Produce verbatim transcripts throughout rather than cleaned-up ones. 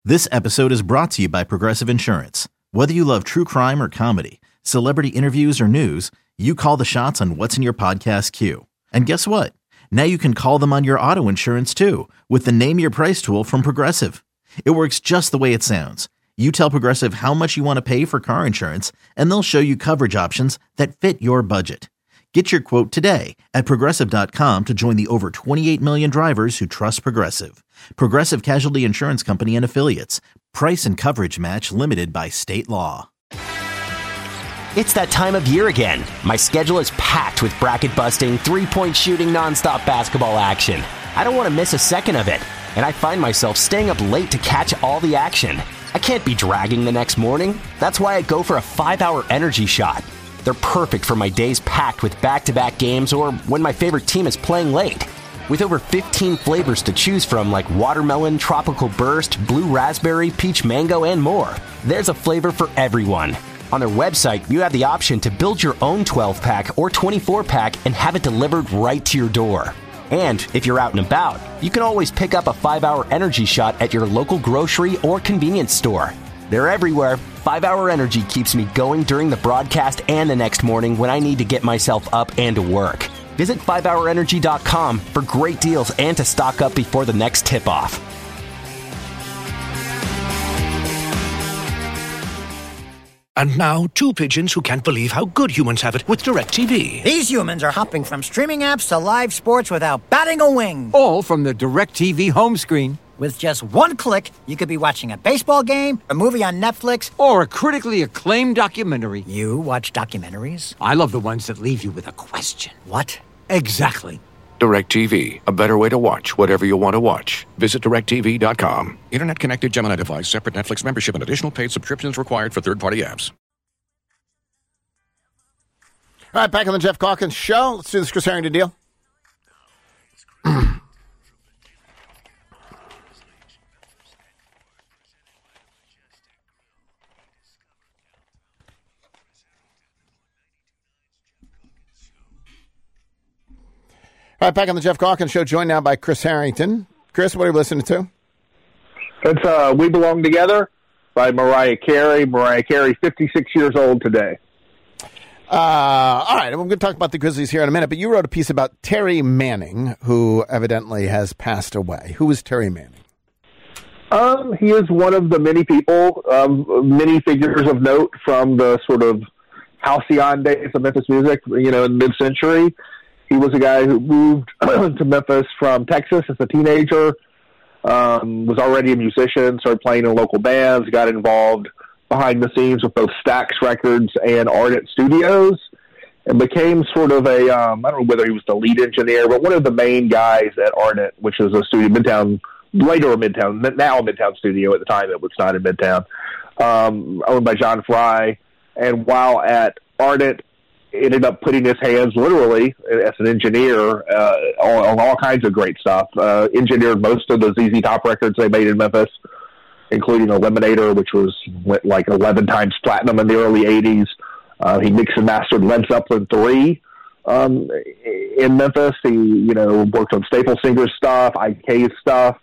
This episode is brought to you by Progressive Insurance. Whether you love true crime or comedy, celebrity interviews or news, you call the shots on what's in your podcast queue. And guess what? Now you can call them on your auto insurance too with the Name Your Price tool from Progressive. It works just the way it sounds. You tell Progressive how much you want to pay for car insurance, and they'll show you coverage options that fit your budget. Get your quote today at Progressive dot com to join the over twenty-eight million drivers who trust Progressive. Progressive Casualty Insurance Company and Affiliates. Price and coverage match limited by state law. It's that time of year again. My schedule is packed with bracket-busting, three-point shooting, nonstop basketball action. I don't want to miss a second of it, and I find myself staying up late to catch all the action. I can't be dragging the next morning. That's why I go for a five-hour energy shot. They're perfect for my days packed with back-to-back games or when my favorite team is playing late. With over fifteen flavors to choose from like watermelon, tropical burst, blue raspberry, peach mango, and more, there's a flavor for everyone. On their website, you have the option to build your own twelve-pack or twenty-four-pack and have it delivered right to your door. And if you're out and about, you can always pick up a five-hour energy shot at your local grocery or convenience store. They're everywhere. five-hour Energy keeps me going during the broadcast and the next morning when I need to get myself up and to work. Visit five hour energy dot com for great deals and to stock up before the next tip-off. And now, two pigeons who can't believe how good humans have it with DirecTV. These humans are hopping from streaming apps to live sports without batting a wing. All from the DirecTV home screen. With just one click, you could be watching a baseball game, a movie on Netflix, or a critically acclaimed documentary. You watch documentaries? I love the ones that leave you with a question. What? Exactly. DirecTV, a better way to watch whatever you want to watch. Visit direct T V dot com. Internet-connected Gemini device, separate Netflix membership, and additional paid subscriptions required for third-party apps. All right, back on the Jeff Calkins Show. Let's do this Chris Harrington deal. All right, back on the Jeff Calkins Show, joined now by Chris Harrington. Chris, what are you listening to? It's uh, We Belong Together by Mariah Carey. Mariah Carey, fifty-six years old today. Uh, all right, I'm going to talk about the Grizzlies here in a minute, but you wrote a piece about Terry Manning, who evidently has passed away. Who is Terry Manning? Um, he is one of the many people, um, many figures of note from the sort of halcyon days of Memphis music, you know, in mid-century. He was a guy who moved to Memphis from Texas as a teenager, um, was already a musician, started playing in local bands, got involved behind the scenes with both Stax Records and Ardent Studios, and became sort of a, um, I don't know whether he was the lead engineer, but one of the main guys at Ardent, which is a studio, Midtown, later a Midtown, now a Midtown studio. At the time it was not in Midtown, um, owned by John Fry. And while at Ardent, ended up putting his hands literally as an engineer uh, on, on all kinds of great stuff. Uh, engineered most of the Z Z Top records they made in Memphis, including Eliminator, which was went like eleven times platinum in the early eighties. Uh, he mixed and mastered Led Zeppelin three um, in Memphis. He, you know, worked on Staple Singers stuff, I K's stuff,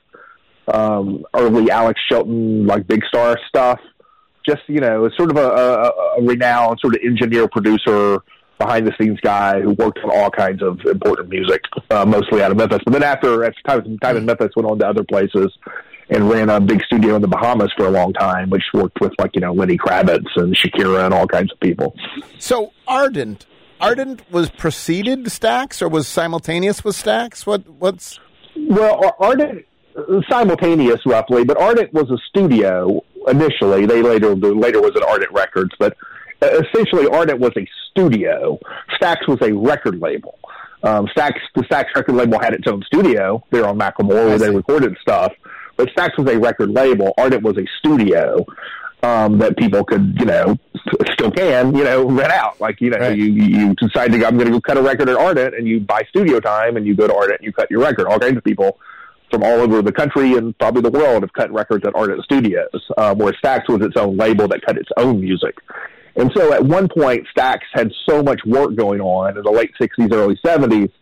um, early Alex Shelton, like Big Star stuff. Just, you know, sort of a, a, a renowned sort of engineer, producer, behind-the-scenes guy who worked on all kinds of important music, uh, mostly out of Memphis. But then after, after time, time in Memphis, went on to other places and ran a big studio in the Bahamas for a long time, which worked with, like, you know, Lenny Kravitz and Shakira and all kinds of people. So Ardent, Ardent was preceded Stax or was simultaneous with Stax? What, what's... Well, Ardent, simultaneous roughly, but Ardent was a studio initially. They later later was at Ardent Records, but essentially Ardent was a studio. Stax was a record label. Um, Stax, the Stax record label had its own studio there on Macklemore where they recorded stuff, but Stax was a record label. Ardent was a studio um, that people could, you know, still can, you know, rent out. Like, you know, right. you, you decide to, I'm going to go cut a record at Ardent, and you buy studio time, and you go to Ardent and you cut your record. All kinds of people from all over the country and probably the world have cut records at Ardent Studios, um, where Stax was its own label that cut its own music. And so at one point, Stax had so much work going on in the late sixties, early seventies,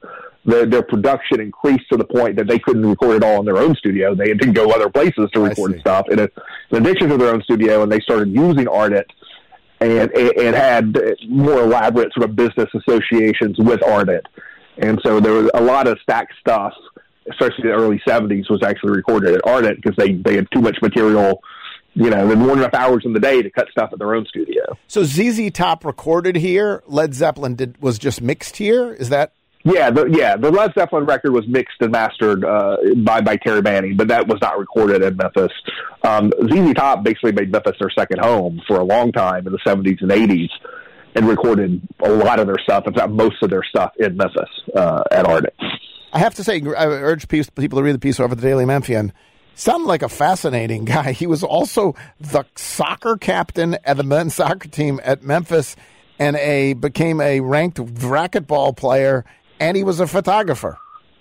their, their production increased to the point that they couldn't record it all in their own studio. They had to go other places to record stuff in, a, in addition to their own studio, and they started using Ardent and, and had more elaborate sort of business associations with Ardent. And so there was a lot of Stax stuff, especially in the early seventies, was actually recorded at Ardent because they, they had too much material. You know, they weren't enough hours in the day to cut stuff at their own studio. So Z Z Top recorded here. Led Zeppelin did was just mixed here. Is that? Yeah, the, yeah. The Led Zeppelin record was mixed and mastered uh, by by Terry Manning, but that was not recorded in Memphis. Um, Z Z Top basically made Memphis their second home for a long time in the seventies and eighties, and recorded a lot of their stuff, in fact, most of their stuff in Memphis uh, at Ardent. I have to say, I urge people to read the piece over at the Daily Memphian. Sounded like a fascinating guy. He was also the soccer captain at the men's soccer team at Memphis, and a became a ranked racquetball player, and he was a photographer.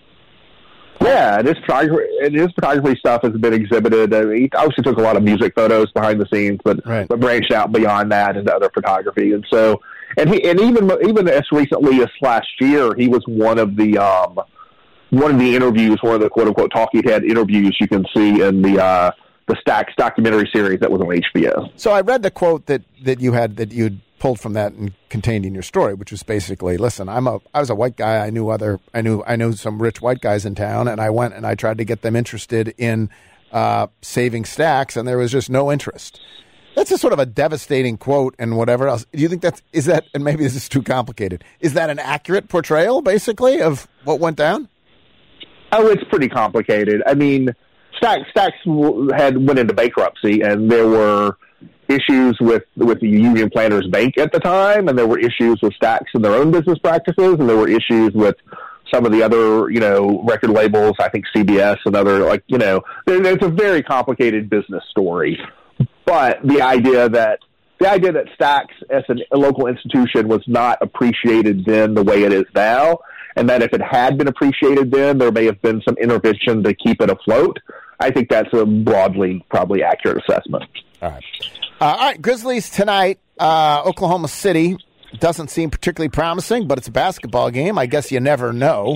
Yeah, and his photography, and his photography stuff has been exhibited. I mean, he obviously took a lot of music photos behind the scenes, but right. but branched out beyond that into other photography. And so, and he and even even as recently as last year, he was one of the. Um, One of the interviews, one of the quote-unquote talking head interviews you can see in the uh, the Stax documentary series that was on H B O. So I read the quote that, that you had that you'd pulled from that and contained in your story, which was basically, "Listen, I'm a I was a white guy. I knew other I knew I knew some rich white guys in town, and I went and I tried to get them interested in uh, saving Stax, and there was just no interest." That's a sort of a devastating quote and whatever else. Do you think that's is that? And maybe this is too complicated. Is that an accurate portrayal, basically, of what went down? Oh, it's pretty complicated. I mean, Stax, Stax had went into bankruptcy, and there were issues with, with the Union Planters Bank at the time, and there were issues with Stax and their own business practices, and there were issues with some of the other, you know, record labels, I think C B S and other, like, you know, it's a very complicated business story. But the idea that the idea that Stax as an, a local institution was not appreciated then the way it is now, and that if it had been appreciated then, there may have been some intervention to keep it afloat. I think that's a broadly, probably accurate assessment. All right. Uh, all right, Grizzlies tonight, uh, Oklahoma City. Doesn't seem particularly promising, but it's a basketball game. I guess you never know.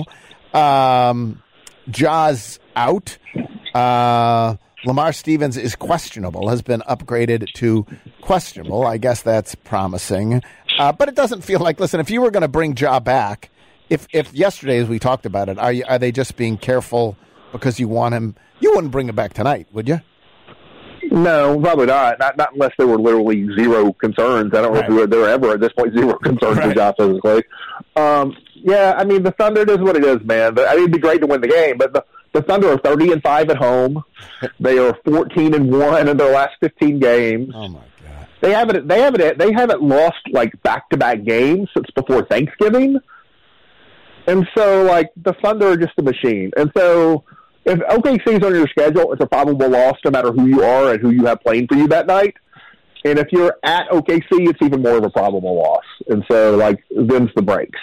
Um, Ja's out. Uh, Lamar Stevens is questionable, has been upgraded to questionable. I guess that's promising. Uh, but it doesn't feel like, listen, if you were going to bring Ja back, If if yesterday, as we talked about it, are you, are they just being careful because you want him? You wouldn't bring him back tonight, would you? No, probably not. Not not unless there were literally zero concerns. I don't right. know if there were ever at this point zero concerns right. with Ja physically. Um, yeah, I mean the Thunder is what it is, man. But I mean, it'd be great to win the game, but the, the Thunder are thirty and five at home. They are fourteen and one in their last fifteen games. Oh my god! They haven't they haven't they haven't lost like back to back games since before Thanksgiving. And so, like, the Thunder are just a machine. And so, if O K C's on your schedule, it's a probable loss no matter who you are and who you have playing for you that night. And if you're at O K C, it's even more of a probable loss. And so, like, them's the breaks.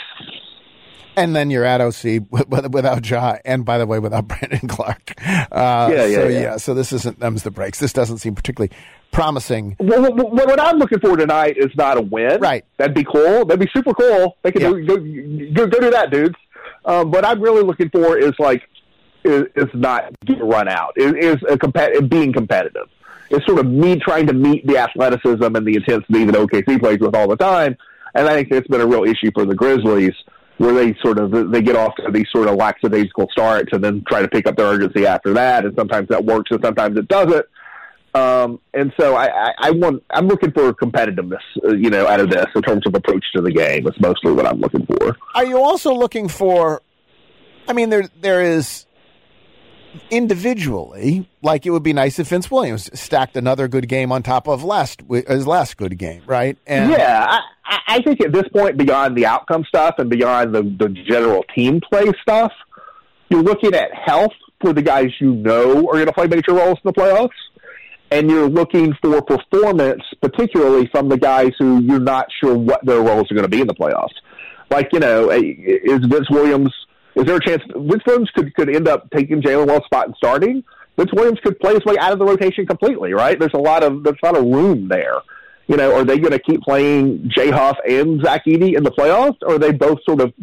And then you're at O C without Ja, and by the way, without Brandon Clark. Uh, yeah, yeah, so, yeah. yeah. So this isn't them's the breaks. This doesn't seem particularly promising. Well, what, what I'm looking for tonight is not a win. Right. That'd be cool. That'd be super cool. They could yeah. do, go, go, go do that, dudes. Um, what I'm really looking for is, like, is, is not getting run out. Is, is a compet- being competitive. It's sort of me trying to meet the athleticism and the intensity that O K C plays with all the time. And I think it's been a real issue for the Grizzlies, where they sort of they get off to these sort of lackadaisical starts and then try to pick up their urgency after that, and sometimes that works and sometimes it doesn't. Um, and so I, I, I want I'm looking for competitiveness, uh, you know, out of this in terms of approach to the game. It's mostly what I'm looking for. Are you also looking for? I mean, there there is individually, like it would be nice if Vince Williams stacked another good game on top of last his last good game, right? And yeah, I, I think at this point, beyond the outcome stuff and beyond the, the general team play stuff, you're looking at health for the guys you know are going to play major roles in the playoffs, and you're looking for performance, particularly from the guys who you're not sure what their roles are going to be in the playoffs. Like, you know, is Vince Williams... Is there a chance Vince Williams could, could end up taking Jalen Wells' spot and starting? Vince Williams could play his way out of the rotation completely, right? There's a lot of there's a lot of room there. You know, are they going to keep playing Jay Huff and Zach Edey in the playoffs, or are they both sort of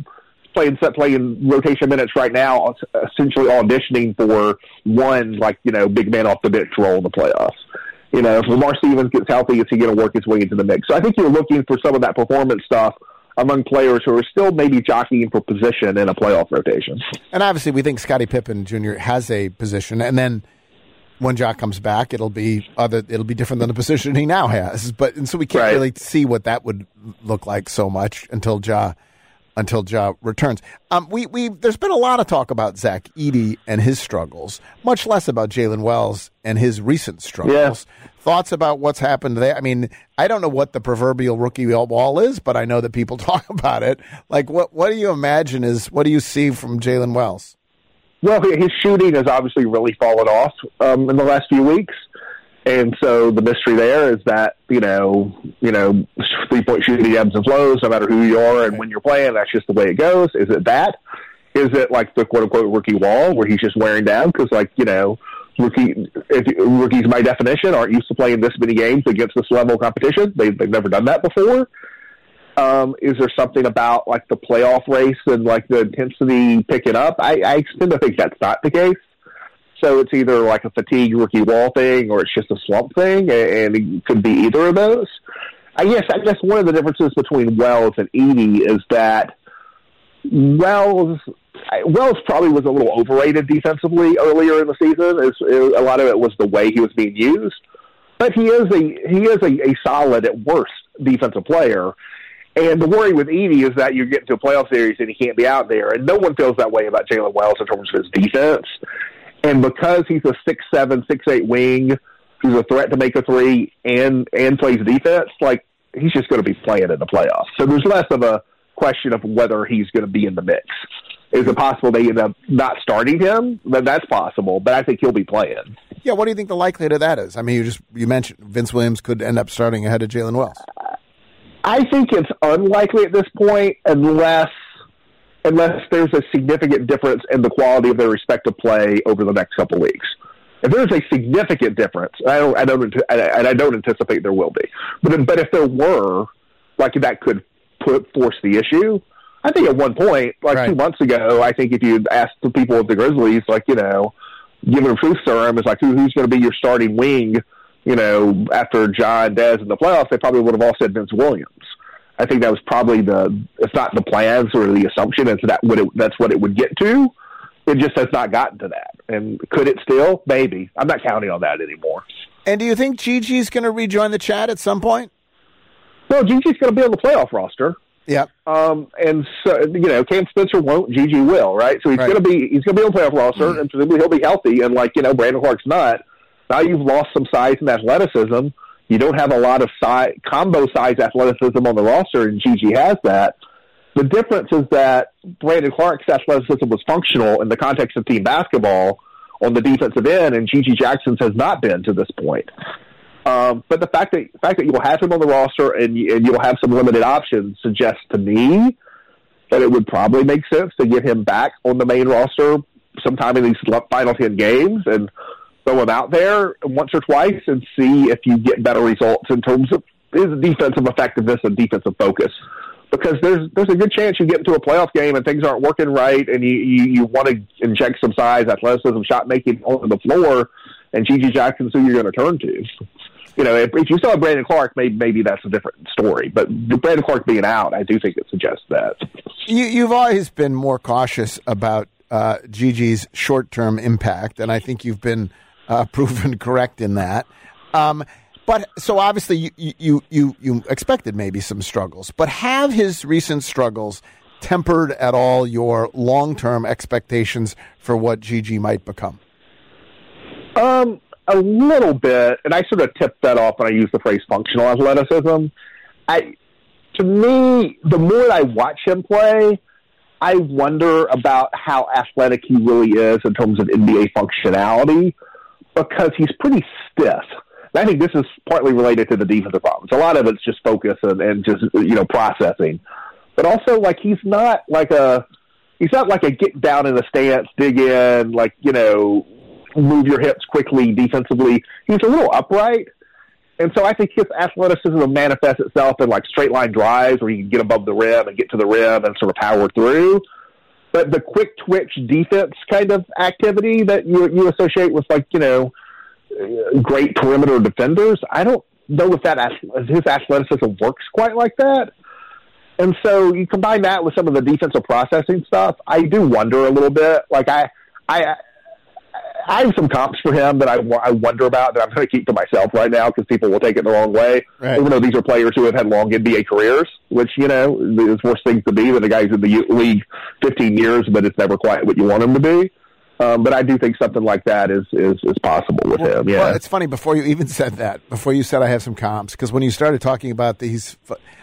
playing set playing rotation minutes right now, essentially auditioning for one, like, you know, big man off the bench role in the playoffs. You know, if Lamar Stevens gets healthy, is he going to work his way into the mix? So I think you're looking for some of that performance stuff among players who are still maybe jockeying for position in a playoff rotation. And obviously we think Scottie Pippen Junior has a position, and then when Ja comes back, it'll be other. It'll be different than the position he now has. But and so we can't right. really see what that would look like so much until Ja until Ja returns. Um, we we there's been a lot of talk about Zach Edey and his struggles, much less about Jalen Wells and his recent struggles. Yeah. Thoughts about what's happened there? I mean, I don't know what the proverbial rookie wall is, but I know that people talk about it. Like, what what do you imagine is what do you see from Jalen Wells? Well, his shooting has obviously really fallen off um, in the last few weeks. And so the mystery there is that, you know, you know, three-point shooting ebbs and flows, no matter who you are and when you're playing. That's just the way it goes. Is it that? Is it like the quote-unquote rookie wall where he's just wearing down? Because, like, you know, rookie, if, rookies, by definition, aren't used to playing this many games against this level of competition. They, they've never done that before. Um, is there something about, like, the playoff race and, like, the intensity picking up? I, I tend to think that's not the case. So it's either like a fatigue rookie wall thing or it's just a slump thing, and it could be either of those. I guess I guess one of the differences between Wells and Edey is that Wells Wells probably was a little overrated defensively earlier in the season. It's, it, a lot of it was the way he was being used, but he is a he is a, a solid at worst defensive player. And the worry with Edey is that you get into a playoff series and he can't be out there, and no one feels that way about Jalen Wells in terms of his defense. And because he's a six seven, six eight wing who's a threat to make a three and and plays defense, like, he's just going to be playing in the playoffs. So there's less of a question of whether he's going to be in the mix. Is it possible they end up not starting him? Then that's possible, but I think he'll be playing. Yeah, what do you think the likelihood of that is? I mean, you just you mentioned Vince Williams could end up starting ahead of Jalen Wells. I think it's unlikely at this point unless unless there's a significant difference in the quality of their respective play over the next couple of weeks. If there's a significant difference, I don't, I don't, and I don't anticipate there will be, but but if there were, like, that could put force the issue. I think at one point, like right. two months ago, I think if you asked the people at the Grizzlies, like, you know, given a truth serum, it's like who, who's going to be your starting wing, you know, after John Dez in the playoffs, they probably would have all said Vince Williams. I think that was probably the, if not the plans or the assumption, it's that what it, that's what it would get to. It just has not gotten to that. And could it still? Maybe. I'm not counting on that anymore. And do you think Gigi's going to rejoin the chat at some point? No, Gigi's going to be on the playoff roster. Yeah. Um, and so, you know, Cam Spencer won't, Gigi will, right? So he's right. going to be, he's going to be on the playoff roster, mm-hmm. and presumably he'll be healthy. And, like, you know, Brandon Clark's not. Now you've lost some size and athleticism. You don't have a lot of size, combo size athleticism on the roster, and Gigi has that. The difference is that Brandon Clark's athleticism was functional in the context of team basketball on the defensive end, and Gigi Jackson's has not been to this point. Um, but the fact that the fact that you'll have him on the roster and, you, and you'll have some limited options suggests to me that it would probably make sense to get him back on the main roster sometime in these final ten games and throw him out there once or twice and see if you get better results in terms of his defensive effectiveness and defensive focus. Because there's there's a good chance you get into a playoff game and things aren't working right, and you, you, you want to inject some size, athleticism, shot making on the floor, and Gigi Jackson's who you're going to turn to. You know, if, if you still have Brandon Clark, maybe maybe that's a different story. But Brandon Clark being out, I do think it suggests that. You, you've always been more cautious about uh, Gigi's short-term impact, and I think you've been uh, proven correct in that. Um, But so obviously you, you you you expected maybe some struggles, but have his recent struggles tempered at all your long-term expectations for what Gigi might become? Um, a little bit, and I sort of tipped that off when I used the phrase functional athleticism. I, to me, the more I watch him play, I wonder about how athletic he really is in terms of N B A functionality, because he's pretty stiff. And I think this is partly related to the defensive problems. A lot of it's just focus and, and just, you know, processing. But also, like, he's not like a he's not like a get down in the stance, dig in, like, you know, move your hips quickly defensively. He's a little upright. And so I think his athleticism manifests itself in, like, straight line drives where he can get above the rim and get to the rim and sort of power through. but the quick twitch defense kind of activity that you you associate with, like, you know, great perimeter defenders, I don't know if that his athleticism works quite like that. And so you combine that with some of the defensive processing stuff, I do wonder a little bit. Like, I, I, I have some comps for him that I, I wonder about that I'm going to keep to myself right now because people will take it the wrong way. Right. Even though these are players who have had long N B A careers, which, you know, is worse things to be than the guys in the league fifteen years, but it's never quite what you want them to be. Um, but I do think something like that is is, is possible with well, him. Yeah, well, it's funny before you even said that. Before you said I have some comps, because when you started talking about these,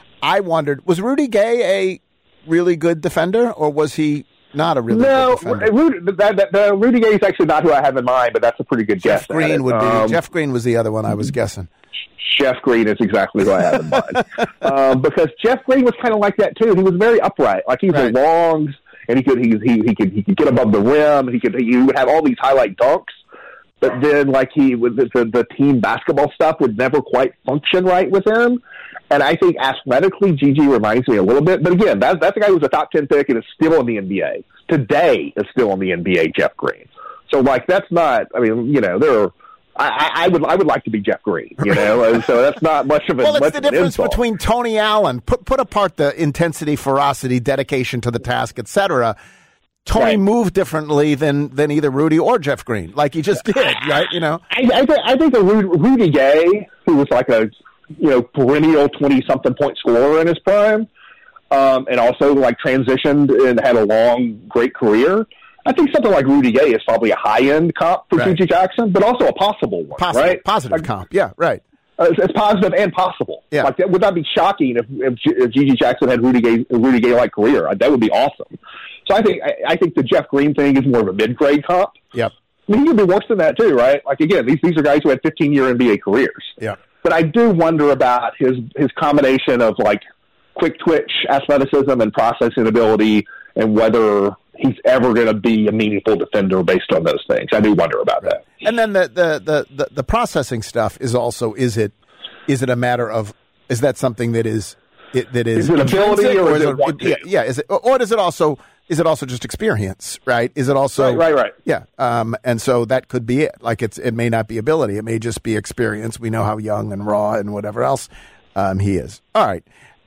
I wondered, was Rudy Gay a really good defender, or was he not a really no, good defender? Rudy, that, that, that, Rudy Gay is actually not who I have in mind, but that's a pretty good Jeff guess. Green would be. Um, Jeff Green was the other one I was guessing. Jeff Green is exactly who I have in mind, um, because Jeff Green was kind of like that too. He was very upright, like he was right. longs. And he could he he he could he could get above the rim. He could he would have all these highlight dunks, but then like he would the, the team basketball stuff would never quite function right with him. And I think athletically, Gigi reminds me a little bit. But again, that's that's a guy who was a top ten pick and is still in the N B A today. Is still in the N B A. Jeff Green. So like that's not. I mean, you know, there are. I, I would I would like to be Jeff Green, you know, and so that's not much of a. Well, it's much the of an difference insult. between Tony Allen. Put put apart the intensity, ferocity, dedication to the task, et cetera. Tony right. moved differently than than either Rudy or Jeff Green, like he just did, right? You know, I, I think I think a Rudy Gay, who was like a you know perennial twenty something point scorer in his prime, um, and also like transitioned and had a long great career. I think something like Rudy Gay is probably a high-end comp for right. Gigi Jackson, but also a possible one, possible, right? Positive like, comp, yeah, right. Uh, it's, it's positive and possible. Yeah. Like that would not be shocking if, if, G, if Gigi Jackson had Rudy Gay, a Rudy Gay-like career. That would be awesome. So I think I, I think the Jeff Green thing is more of a mid-grade comp. Yep. I mean, he could be worse than that too, right? Like again, these these are guys who had fifteen-year N B A careers. Yeah. But I do wonder about his his combination of like quick twitch athleticism and processing ability, and whether he's ever going to be a meaningful defender based on those things. I do wonder about that. And then the, the, the, the, the processing stuff is also, is it is it a matter of, is that something that is, it, that is, is it ability or, or is it, it, it yeah, yeah, is it, or is it also, is it also just experience, right? Is it also, right, right, right. Yeah. Um, and so that could be it. Like it's, it may not be ability. It may just be experience. We know how young and raw and whatever else um, he is. All right.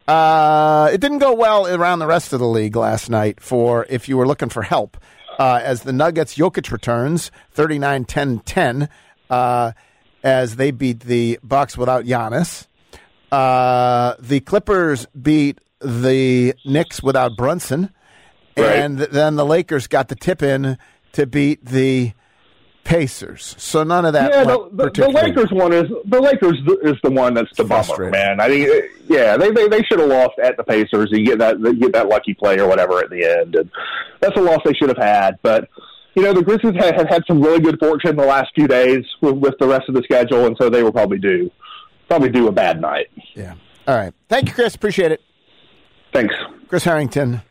Uh, it didn't go well around the rest of the league last night for if you were looking for help. Uh, as the Nuggets, Jokic returns thirty-nine ten ten uh, as they beat the Bucks without Giannis. Uh, the Clippers beat the Knicks without Brunson. Right. And then the Lakers got the tip in to beat the Pacers. So none of that. Yeah, the, the, the Lakers one is the Lakers is the one that's the bummer, man. I mean, yeah, they they, they should have lost at the Pacers and get that get that lucky play or whatever at the end, and that's a loss they should have had. But you know, the Grizzlies have, have had some really good fortune the last few days with, with the rest of the schedule, and so they will probably do probably do a bad night. Yeah. All right. Thank you, Chris. Appreciate it. Thanks, Chris Harrington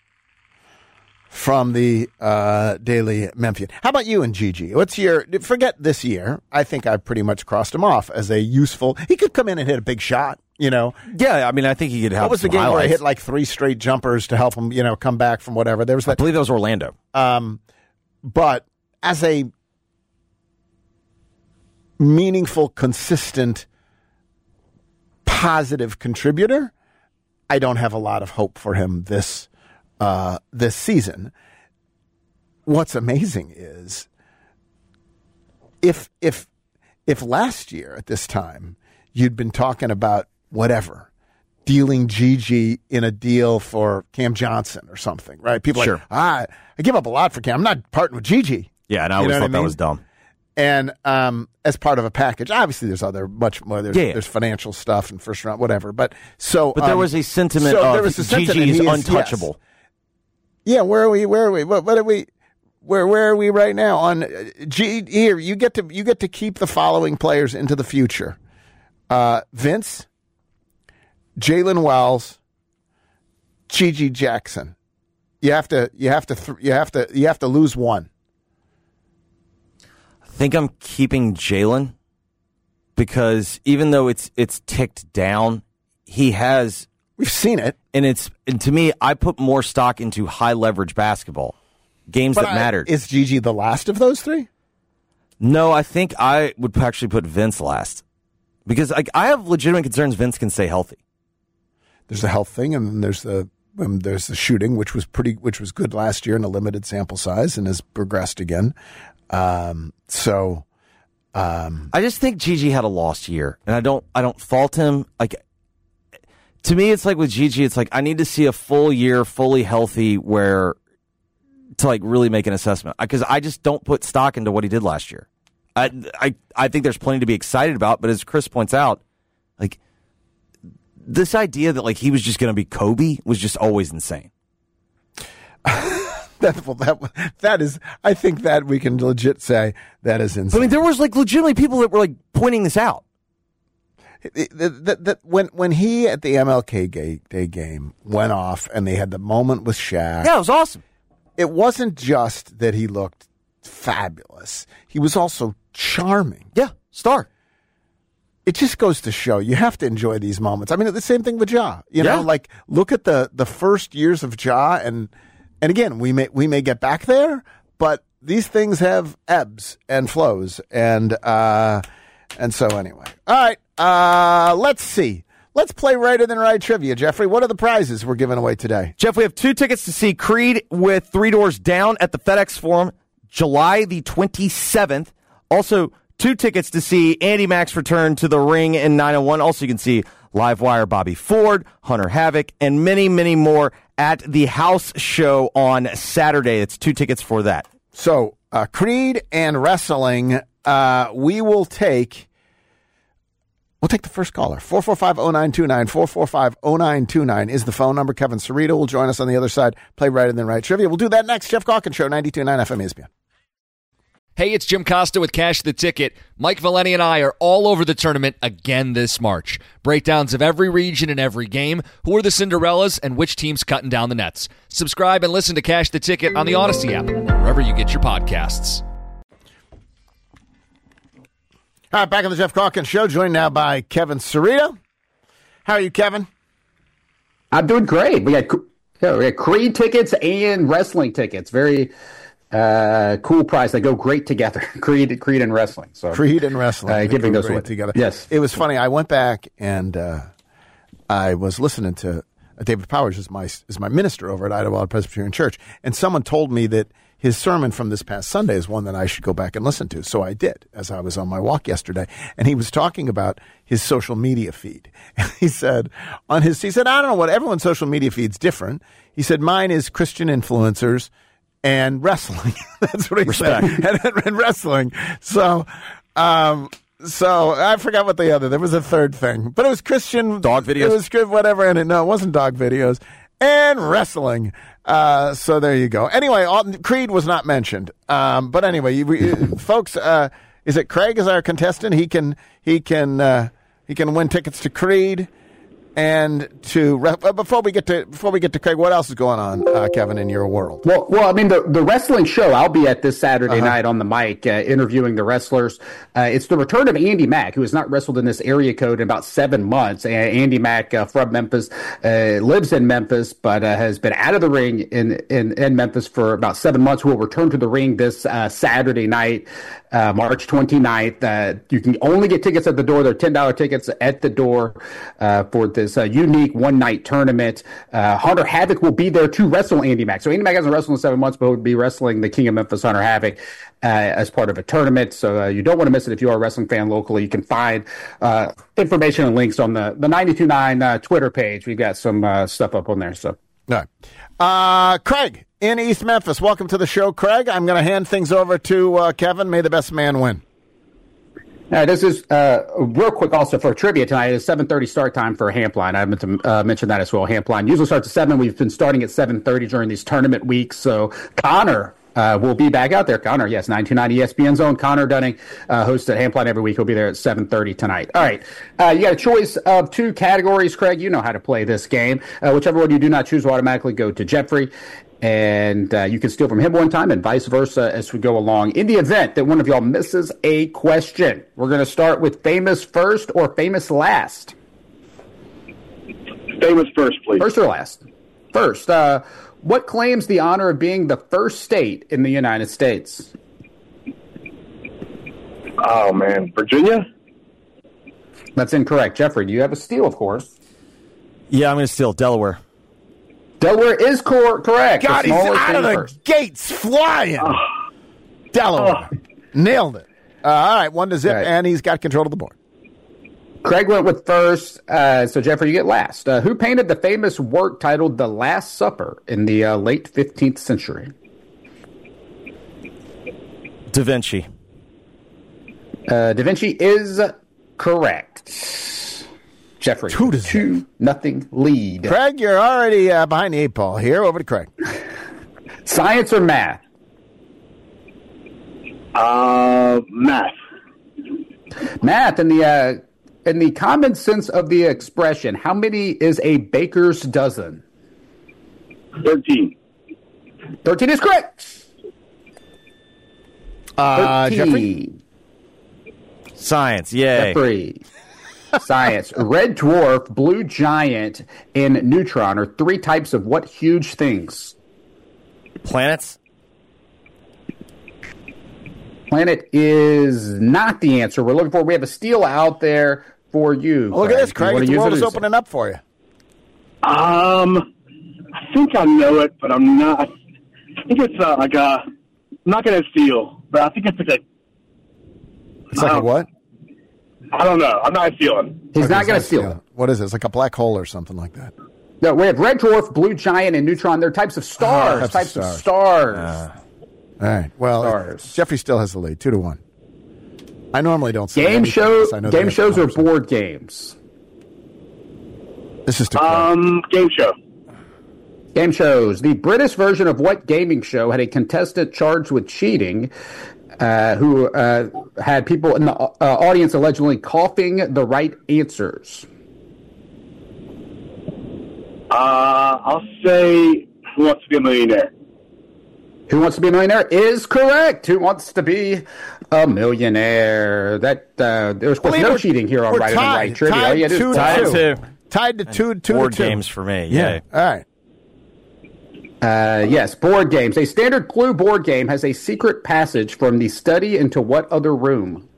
from the uh, Daily Memphian. How about you and Gigi? What's your, forget this year. I think I've pretty much crossed him off as a useful, he could come in and hit a big shot, you know. Yeah, I mean, I think he could have What was the game highlights. where I hit like three straight jumpers to help him, you know, come back from whatever? There was that. I believe that was Orlando. Um, but as a meaningful, consistent, positive contributor, I don't have a lot of hope for him this Uh, this season. What's amazing is if if if last year at this time you'd been talking about whatever, dealing Gigi in a deal for Cam Johnson or something, right? People are sure. like, ah, I give up a lot for Cam. I'm not parting with Gigi. Yeah, and I always you know thought I that mean? was dumb. And um, as part of a package, obviously there's other much more. There's, yeah, yeah. there's financial stuff and first round, whatever. But so, but there um, was a sentiment so of there was a sentiment Gigi is he untouchable. Yes. Yeah, where are we? Where are we? What, what are we? Where where are we right now? On uh, G, here, you get to you get to keep the following players into the future: uh, Vince, Jalen Wells, Gigi Jackson. You have to you have to th- you have to you have to lose one. I think I'm keeping Jalen because even though it's it's ticked down, he has We've seen it. And it's and to me, I put more stock into high leverage basketball. Games But that I- mattered. Is Gigi the last of those three? No, I think I would actually put Vince last. Because like, I have legitimate concerns Vince can stay healthy. There's the health thing, and then there's the um, there's the shooting, which was pretty, which was good last year in a limited sample size, and has progressed again. Um, so, um, I just think Gigi had a lost year, and I don't I don't fault him. Like, to me, it's like with Gigi, it's like I need to see a full year, fully healthy, where to like really make an assessment, because I just don't put stock into what he did last year. I, I I think there's plenty to be excited about, but as Chris points out, like this idea that like he was just going to be Kobe was just always insane. that, well, that that is, I think that we can legit say that is insane. I mean, there was like legitimately people that were like pointing this out. That, that, that when when he at the M L K Day game went off and they had the moment with Shaq, Yeah, it was awesome. it wasn't just that he looked fabulous. He was also charming. Yeah, star. It just goes to show you have to enjoy these moments. I mean, the same thing with Ja. You know, Yeah. like look at the the first years of Ja, and and again, we may we may get back there, but these things have ebbs and flows, and uh, and so anyway. All right, uh, let's see. Let's play Righter Than Right trivia, Jeffrey. What are the prizes we're giving away today? Jeff, we have two tickets to see Creed with Three Doors Down at the FedEx Forum, July the twenty-seventh. Also, two tickets to see Andy Mack's return to the ring in nine oh one. Also, you can see Livewire Bobby Ford, Hunter Havoc, and many, many more at the house show on Saturday. It's two tickets for that. So, uh, Creed and wrestling, uh, we will take... We'll take the first caller. four four five oh nine two nine. four four five oh nine two nine is the phone number. Kevin Cerrito will join us on the other side. Play Righter Than Right trivia. We'll do that next. Jeff Calkins Show, ninety-two point nine F M E S P N. Hey, it's Jim Costa with Cash the Ticket. Mike Valeni and I are all over the tournament again this March. Breakdowns of every region and every game, who are the Cinderellas, and which team's cutting down the nets. Subscribe and listen to Cash the Ticket on the Odyssey app, wherever you get your podcasts. All right, back on the Jeff Calkins Show, joined now by Kevin Cerrito. How are you, Kevin? I'm doing great. We got, yeah, we got Creed tickets and wrestling tickets. Very uh, cool prize. They go great together. Creed, Creed and wrestling. So Creed and wrestling. Uh, giving those away together. Yes. It was funny. I went back and uh, I was listening to uh, David Powers is my is my minister over at Idlewild Presbyterian Church, and someone told me that his sermon from this past Sunday is one that I should go back and listen to. So I did, as I was on my walk yesterday. And he was talking about his social media feed. And he said, on his, he said, I don't know what, everyone's social media feed's different. He said, mine is Christian influencers and wrestling. That's what he Respect. said. And, and wrestling. So, um, so I forgot what the other, there was a third thing, but it was Christian. Dog videos? It was good, whatever. And it, no, it wasn't dog videos. And wrestling. Uh, so there you go. Anyway, all, Creed was not mentioned. Um, but anyway, you, we, folks, uh, is it Craig is our contestant? He can, he can, uh, he can win tickets to Creed and to, uh, before we get to, before we get to Craig, what else is going on, uh, Kevin, in your world? Well, well, I mean, the, the wrestling show, I'll be at this Saturday Uh-huh. night on the mic uh, interviewing the wrestlers. Uh, it's the return of Andy Mack, who has not wrestled in this area code in about seven months. Uh, Andy Mack uh, from Memphis, uh, lives in Memphis, but uh, has been out of the ring in, in, in Memphis for about seven months. Will return to the ring this uh, Saturday night, uh, March twenty-ninth. Uh, you can only get tickets at the door. They're ten dollars tickets at the door uh, for this uh, unique one-night tournament. Uh, Hunter Havoc will be there to wrestle Andy Mack. So Andy Mack hasn't wrestled in seven months, but will be wrestling the King of Memphis, Hunter Havoc, uh, as part of a tournament. So uh, you don't want to miss it if you are a wrestling fan locally. You can find uh, information and links on the, the ninety-two point nine uh, Twitter page. We've got some uh, stuff up on there. So. All right. Uh, Craig in East Memphis. Welcome to the show, Craig. I'm going to hand things over to uh, Kevin. May the best man win. Uh, this is uh, real quick also for trivia tonight. It's seven thirty start time for Hampline. I meant to uh, mention that as well. Hampline usually starts at seven. We've been starting at seven thirty during these tournament weeks. So Connor uh, will be back out there. Connor, yes, nine two nine E S P N Zone. Connor Dunning, uh, hosts at Hampline every week. He'll be there at seven thirty tonight. All right. Uh, you got a choice of two categories, Craig. You know how to play this game. Uh, whichever one you do not choose will automatically go to Jeffrey. And uh, you can steal from him one time and vice versa as we go along. In the event that one of y'all misses a question, we're going to start with famous first or famous last. Stay with first, please. First or last? First. Uh, what claims the honor of being the first state in the United States? Oh, man. Virginia? That's incorrect. Jeffrey, do you have a steal, of course? Yeah, I'm going to steal Delaware. Delaware is cor- correct. God, he's out of the first. gates flying. Oh. Delaware. Oh. Nailed it. Uh, all right, one to zip, right. And he's got control of the board. Craig went with first, uh, so Jeffrey, you get last. Uh, who painted the famous work titled The Last Supper in the uh, late fifteenth century? Da Vinci. Uh, da Vinci is correct. Jeffrey, two to two nothing lead. Craig, you're already uh, behind the eight ball here. Over to Craig. Science or math? Uh, math. Math. In the uh, in the common sense of the expression, how many is a baker's dozen? Thirteen. Thirteen is correct. Uh, Jeffrey. Science, yay. Jeffrey. Science. Red dwarf, blue giant, and neutron are three types of what huge things? Planets? Planet is not the answer we're looking for. We have a steal out there for you. Oh, look Craig. at this, Craig. The world is opening up for you. Um, I think I know it, but I'm not. I think it's uh, like a. I'm not going to steal, but I think it's like a. It's like a what? I don't know. I'm not stealing. He's okay, not going to steal. steal. What is it? It's like a black hole or something like that. No, we have red dwarf, blue giant, and neutron. They're types of stars. Oh, types of of stars. stars. Uh, all right. Well, stars. Jeffrey still has the lead, two to one. I normally don't say game show. Game shows are percent. board games. This is to um game show. Game shows. The British version of what gaming show had a contestant charged with cheating, uh, who uh, had people in the uh, audience allegedly coughing the right answers? Uh, I'll say Who Wants to Be a Millionaire. Who Wants to Be a Millionaire is correct. Who Wants to Be a Millionaire? That uh, there was no cheating here on Right and Right Trivia. Tied, All you two, tied to two. two. Tied to two, two Board to two. games for me. Yeah. Yay. All right. Uh, yes, board games. A standard clue board game has a secret passage from the study into what other room?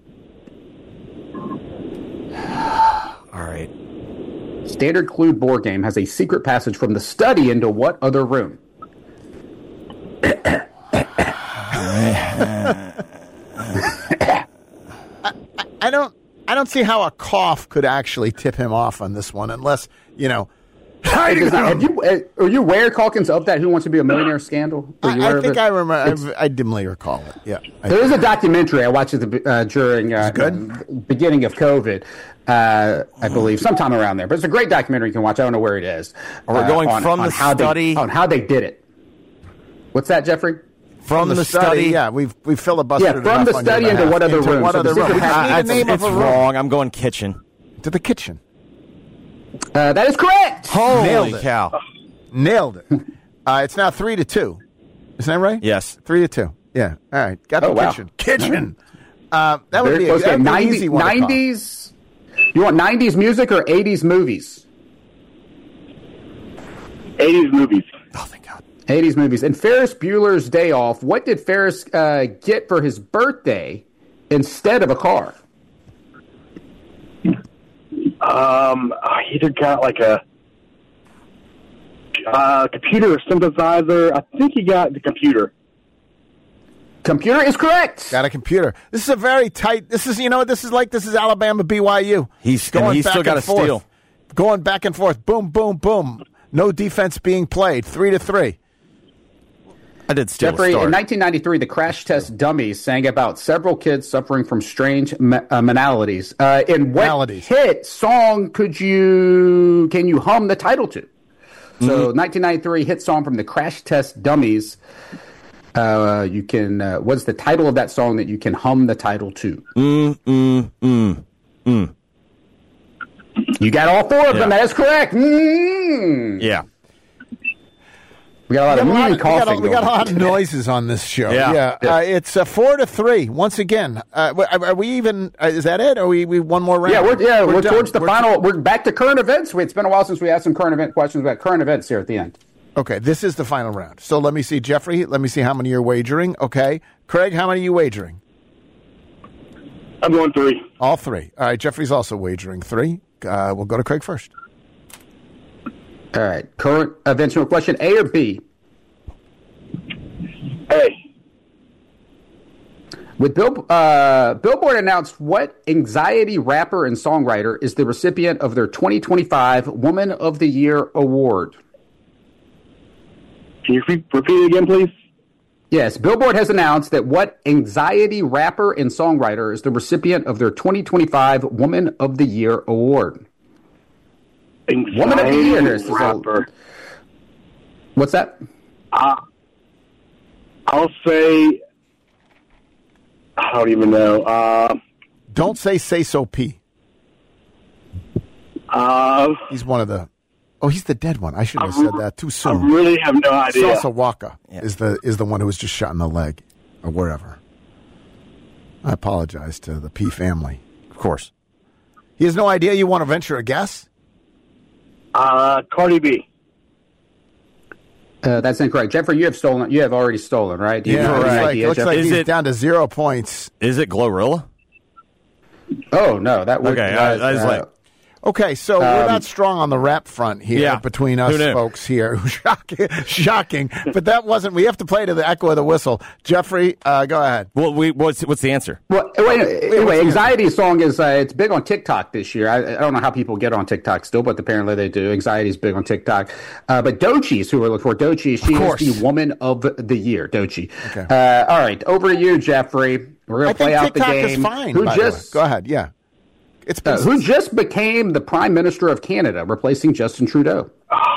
All right. Standard clue board game has a secret passage from the study into what other room? I, I don't. I don't see how a cough could actually tip him off on this one, unless you know. Not, have you, uh, are you aware, Calkins, of that Who Wants to Be a Millionaire scandal? Are you I, aware I think of it? I remember. I, I dimly recall it. Yeah, I there is a documentary I watched at the, uh, during uh, the beginning of COVID, uh, I believe, sometime around there. But it's a great documentary you can watch. I don't know where it is. Are we uh, going on, from on the how study they, on how they did it? What's that, Jeffrey? From, from the, the study, study, yeah, we've we filibustered. Yeah, from the study into what other room? What so other room? I, I, it's wrong. I'm going kitchen. To the kitchen. Uh, that is correct. Holy Nailed it. cow! Nailed it. Uh, it's now three to two. Isn't that right? Yes, three to two. Yeah. All right. Got the oh, wow. kitchen. Kitchen. Uh, that would Very be, a, close. that'd be ninety, an easy one. nineties. You want nineties music or eighties movies? eighties movies. Oh, thank God. eighties movies. In Ferris Bueller's Day Off, what did Ferris uh, get for his birthday instead of a car? Um, I either got like a uh, computer or synthesizer. I think he got the computer. Computer is correct. Got a computer. This is a very tight. This is you know what this is like. This is Alabama B Y U. He's going. He's back still got and a forth. steal. Going back and forth. Boom, boom, boom. No defense being played. Three to three. I did steal Jeffrey, a start. in nineteen ninety-three, the Crash Test Dummies sang about several kids suffering from strange ma- uh, maladies. Uh, in what Maladies. hit song could you can you hum the title to? So, Mm-hmm. nineteen ninety-three hit song from the Crash Test Dummies. Uh, you can. Uh, what's the title of that song that you can hum the title to? Mm, mm, mm, mm. You got all four of Yeah. them. That is correct. Mm. Yeah. We got a lot of, we got a lot, mm, we got a, coughing. we got a going lot on. of noises on this show. Yeah. Yeah, Yeah. Uh, it's uh, four to three. Once again, uh, are, are we even? Uh, is that it? Or are we, we one more round? Yeah, we're yeah we're, done. towards the We're- final. We're back to current events. It's been a while since we had some current event questions about current events here at the end. Okay, this is the final round. So let me see, Jeffrey. Let me see how many you're wagering. Okay, Craig, how many are you wagering? I'm going three. All three. All right, Jeffrey's also wagering three. Uh, we'll go to Craig first. All right, current events question: A or B? Hey, With Bill, uh, Billboard announced what anxiety rapper and songwriter is the recipient of their twenty twenty-five Woman of the Year award? can you re- repeat it again, please? Yes, Billboard has announced that what anxiety rapper and songwriter is the recipient of their twenty twenty-five Woman of the Year award? Anxiety Woman of the Year. This is a- rapper. What's that? Uh, I'll say. I don't even know. Uh, Don't say say so P. uh, He's one of the. Oh, he's the dead one. I shouldn't have said that too I soon. really have no idea. Salsa Waka is the is the one who was just shot in the leg or wherever. I apologize to the P family. Of course. He has no idea. You want to venture a guess? Uh, Cardi B. Uh, that's incorrect. Jeffrey, you have stolen. You have already stolen, right? Do you have looks any like, idea, looks like Jeffrey? he's Is it- down to zero points. Is it Glorilla? Oh no, that would. Okay, uh, I, I was uh, like, Okay, so we're Um, not strong on the rap front here Yeah. between Who us knew? folks here. shocking, shocking. But that wasn't. We have to play to the echo of the whistle. Jeffrey, uh, go ahead. well, we, what's what's the answer? Well, wait, anyway, anxiety song is uh, it's big on TikTok this year. I, I don't know how people get on TikTok still, but apparently they do. Anxiety is big on TikTok. Uh, but Doechii is who we're looking for. Doechii, she course. is the woman of the year. Doechii. Okay. Uh, all right, over to you, Jeffrey. We're I going to play think out the TikTok game. is fine. Who by the way. just Go ahead. Yeah, it's been uh, who just became the Prime Minister of Canada, replacing Justin Trudeau?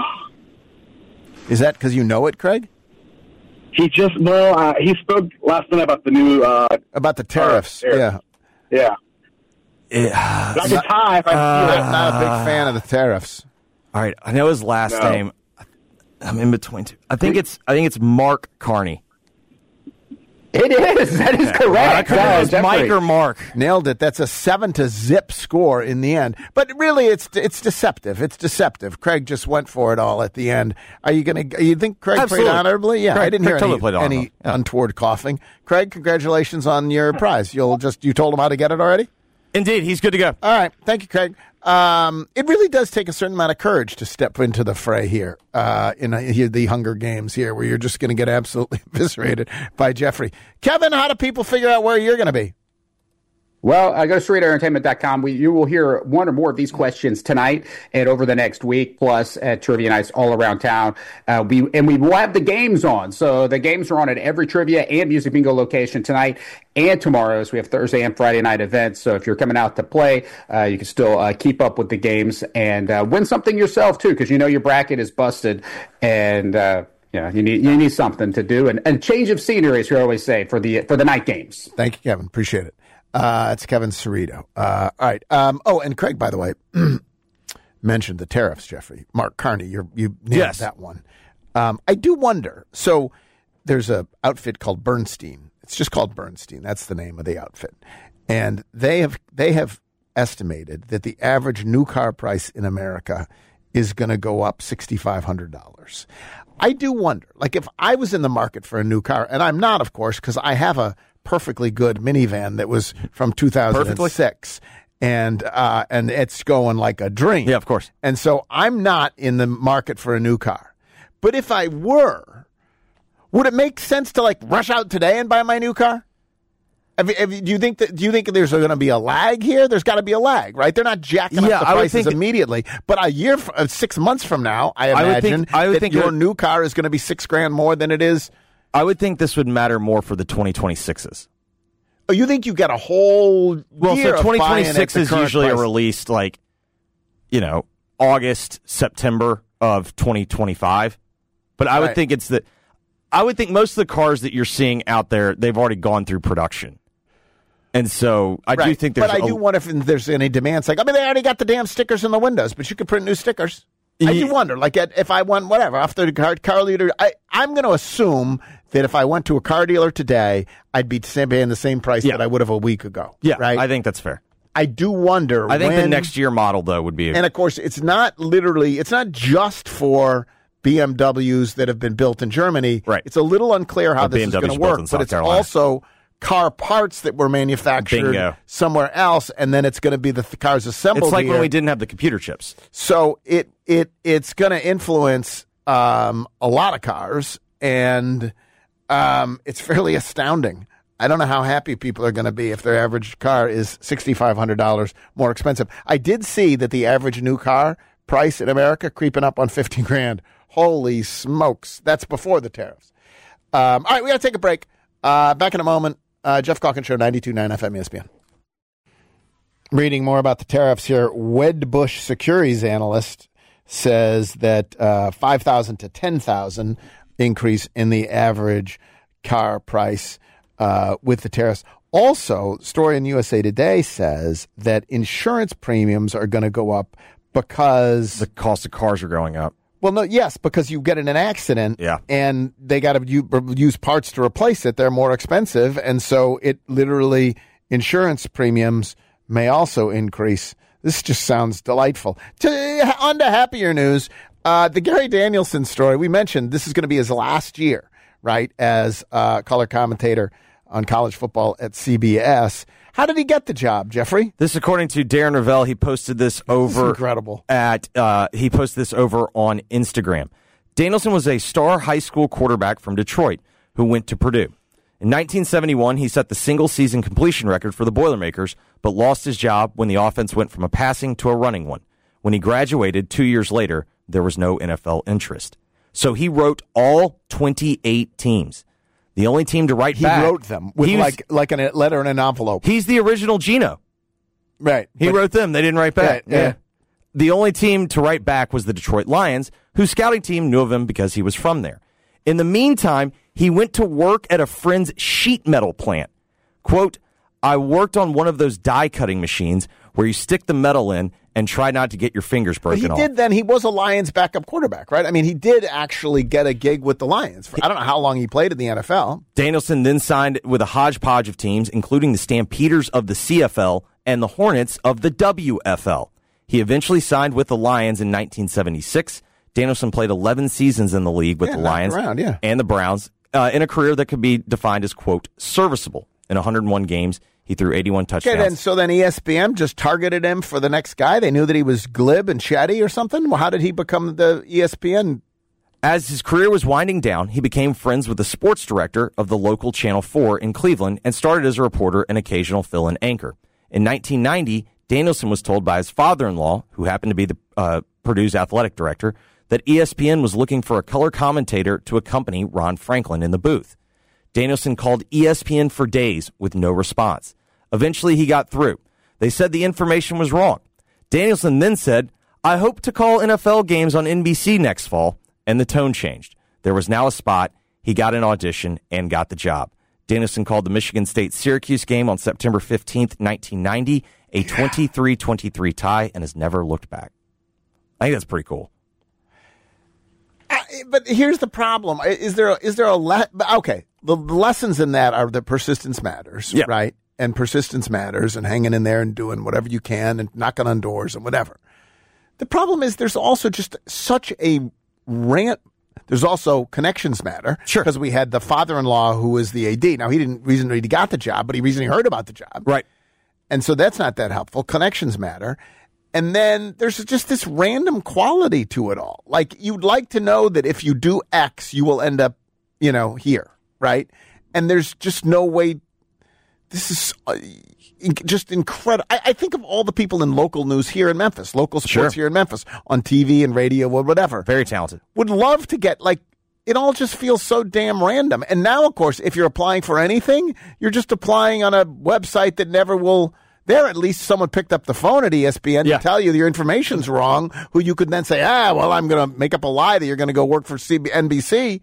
Is that because you know it, Craig? He just well, uh, he spoke last night about the new. Uh, About the tariffs? Uh, tariffs. Yeah, yeah, Uh, but I can tie if I I'm feel it. not a big fan of the tariffs. all right, I know his last No. name. I'm in between two. I think it's I think it's Mark Carney. It is. That is I correct. couldn't remember Uh, if it's Jeffrey. Mike or Mark. Nailed it. That's a seven to zip score in the end. But really, it's it's deceptive. It's deceptive. Craig just went for it all at the end. Are you going to? You think Craig Absolutely. played honorably? Yeah, Craig- I didn't Craig hear totally any, played any honorably. Yeah. untoward coughing. Craig, congratulations on your prize. You'll just you told him how to get it already. Indeed, he's good to go. All right. Thank you, Craig. Um, it really does take a certain amount of courage to step into the fray here uh, in uh, here, the Hunger Games here, where you're just going to get absolutely eviscerated by Jeffrey. Kevin, how do people figure out where you're going to be? Well, uh, go to street entertainment dot com. We, you will hear one or more of these questions tonight and over the next week, plus at Trivia Nights all around town. Uh, we And we will have the games on. So the games are on at every Trivia and Music Bingo location tonight and tomorrow. So we have Thursday and Friday night events. So if you're coming out to play, uh, you can still uh, keep up with the games and uh, win something yourself, too, because you know your bracket is busted. And, uh, you know, you need, you need something to do. And, and change of scenery, as you always say, for the, for the night games. Thank you, Kevin. Appreciate it. Uh, it's Kevin Cerrito. Uh, all right. Um, oh, and Craig, by the way, mentioned the tariffs, Jeffrey. Mark Carney, you're, you nailed Yes. that one. Um, I do wonder. So there's a outfit called Bernstein. It's just called Bernstein. That's the name of the outfit. And they have they have estimated that the average new car price in America is going to go up six thousand five hundred dollars. I do wonder, like if I was in the market for a new car, and I'm not, of course, because I have a perfectly good minivan that was from two thousand six, and uh, and it's going like a dream. Yeah, of course. And so I'm not in the market for a new car. But if I were, would it make sense to like rush out today and buy my new car? Have you, have you, do you think that? Do you think there's going to be a lag here? There's got to be a lag, right? They're not jacking Yeah, up the I would prices think- immediately. But a year, f- uh, six months from now, I I would imagine think- I would that think your it- new car is going to be six grand more than it is. I would think this would matter more for the twenty twenty-sixes. Oh, you think you get a whole Well, year so of twenty buying at twenty-six the is current usually price? released like, you know, August, September of twenty twenty-five. But I would Right. think it's the, I would think most of the cars that you're seeing out there, they've already gone through production. And so I do Right. think there's But I a- do wonder if there's any demand. It's like, I mean, they already got the damn stickers in the windows, but you could print new stickers. I do wonder, like, at, if I went, whatever, after the car, car dealer, I, I'm going to assume that if I went to a car dealer today, I'd be paying the same price Yeah. that I would have a week ago. Yeah, right? I think that's fair. I do wonder. I think when, the next year model, though, would be... A, and, of course, it's not literally, it's not just for B M Ws that have been built in Germany. Right. It's a little unclear how The this B M Ws is going to built work, in but South it's Carolina. also car parts that were manufactured Bingo. somewhere else, and then it's going to be the th- cars assembled it's like here. when we didn't have the computer chips. So it it it's going to influence um, a lot of cars, and um, it's fairly astounding. I don't know how happy people are going to be if their average car is six thousand five hundred dollars more expensive. I did see that the average new car price in America creeping up on fifty grand. Holy smokes. That's before the tariffs. Um, all right, we got to take a break. Uh, back in a moment. Uh, Jeff Calkins Show, ninety-two point nine F M E S P N. Reading more about the tariffs here, Wedbush Securities analyst says that uh, five thousand to ten thousand increase in the average car price uh, with the tariffs. Also, story in U S A Today says that insurance premiums are going to go up because the cost of cars are going up. Well, no, yes, because you get in an accident, yeah. and they got to u- use parts to replace it. They're more expensive, and so it literally insurance premiums may also increase. This just sounds delightful. To, on to happier news, uh, the Gary Danielson story we mentioned. This is going to be his last year, right, as uh, color commentator on college football at C B S. How did he get the job, Jeffrey? This, according to Darren Ravel, he posted this over. This is incredible. At uh, he posted this over on Instagram. Danielson was a star high school quarterback from Detroit who went to Purdue. In nineteen seventy-one, he set the single-season completion record for the Boilermakers, but lost his job when the offense went from a passing to a running one. When he graduated two years later, there was no N F L interest. So he wrote all twenty-eight teams. The only team to write he back. He wrote them with was, like like a letter in an envelope. He's the original Geno. Right. He but, wrote them. They didn't write back. Yeah, yeah. The only team to write back was the Detroit Lions, whose scouting team knew of him because he was from there. In the meantime, he went to work at a friend's sheet metal plant. Quote, I worked on one of those die cutting machines where you stick the metal in and try not to get your fingers broken off. But he did then. He was a Lions backup quarterback, right? I mean, he did actually get a gig with the Lions. For, I don't know how long he played in the N F L. Danielson then signed with a hodgepodge of teams, including the Stampeders of the C F L and the Hornets of the W F L. He eventually signed with the Lions in nineteen seventy-six. Danielson played eleven seasons in the league with yeah, the Lions around, yeah. and the Browns uh, in a career that could be defined as, quote, serviceable. In one hundred one games, he threw eighty-one touchdowns. Okay, then, so then E S P N just targeted him for the next guy? They knew that he was glib and chatty or something? Well, how did he become the E S P N? As his career was winding down, he became friends with the sports director of the local Channel four in Cleveland and started as a reporter and occasional fill-in anchor. In nineteen ninety, Danielson was told by his father-in-law, who happened to be the uh, Purdue's athletic director, that E S P N was looking for a color commentator to accompany Ron Franklin in the booth. Danielson called E S P N for days with no response. Eventually, he got through. They said the information was wrong. Danielson then said, I hope to call N F L games on N B C next fall, and the tone changed. There was now a spot. He got an audition and got the job. Danielson called the Michigan State-Syracuse game on September fifteenth, nineteen ninety, a twenty-three twenty-three tie, and has never looked back. I think that's pretty cool. Uh, but here's the problem. Is there a, is there a le- okay, the, the lessons in that are that persistence matters, yeah. right? And persistence matters, and hanging in there and doing whatever you can and knocking on doors and whatever. The problem is there's also just such a rant. There's also connections matter. Sure. Because we had the father-in-law who was the A D. Now, he didn't reason he got the job, but he recently heard about the job. Right. And so that's not that helpful. Connections matter. And then there's just this random quality to it all. Like, you'd like to know that if you do X, you will end up, you know, here, right? And there's just no way. This is uh, just incredible. I, I think of all the people in local news here in Memphis, local sports Sure. here in Memphis, on T V and radio or whatever. Very talented. Would love to get, like, it all just feels so damn random. And now, of course, if you're applying for anything, you're just applying on a website that never will. There, at least someone picked up the phone at E S P N yeah. to tell you that your information's wrong, who you could then say, ah, well, I'm going to make up a lie that you're going to go work for C B- N B C.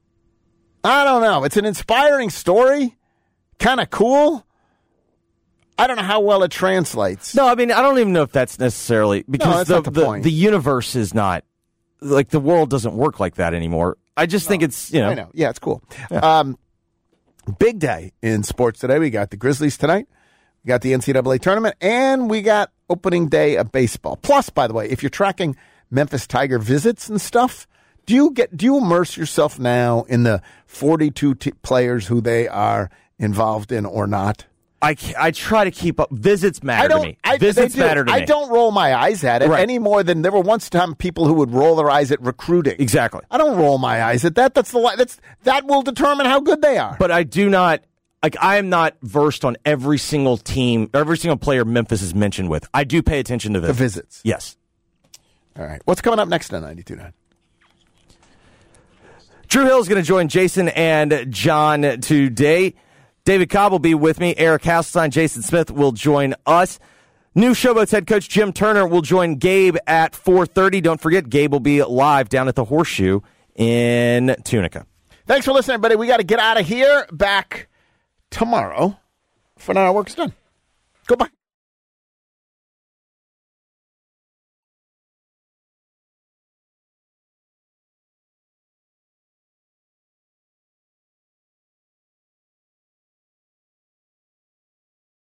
I don't know. It's an inspiring story. Kind of cool. I don't know how well it translates. No, I mean, I don't even know if that's necessarily because No, that's the, not the the, point. the universe is not like the world doesn't work like that anymore. I just think it's, you know. I know. Yeah, it's cool. Um, big day in sports today. We got the Grizzlies tonight. We got the N C double A tournament, and we got opening day of baseball. Plus, by the way, if you're tracking Memphis Tiger visits and stuff, do you get do you immerse yourself now in the forty-two t- players who they are involved in or not? I, I try to keep up. Visits matter I don't, to me. I, Visits they do. matter to I me. don't roll my eyes at it Right. any more than there were once time people who would roll their eyes at recruiting. Exactly. I don't roll my eyes at that. That's the li- that's that will determine how good they are. But I do not, like, I am not versed on every single team, every single player Memphis is mentioned with. I do pay attention to the visits. visits. Yes. All right. What's coming up next on ninety-two point nine? Drew Hill is going to join Jason and John today. David Cobb will be with me. Eric Hasselstein, Jason Smith will join us. New Showboats head coach Jim Turner will join Gabe at four thirty. Don't forget, Gabe will be live down at the Horseshoe in Tunica. Thanks for listening, everybody. We got to get out of here. Back tomorrow. For now, our work is done. Goodbye.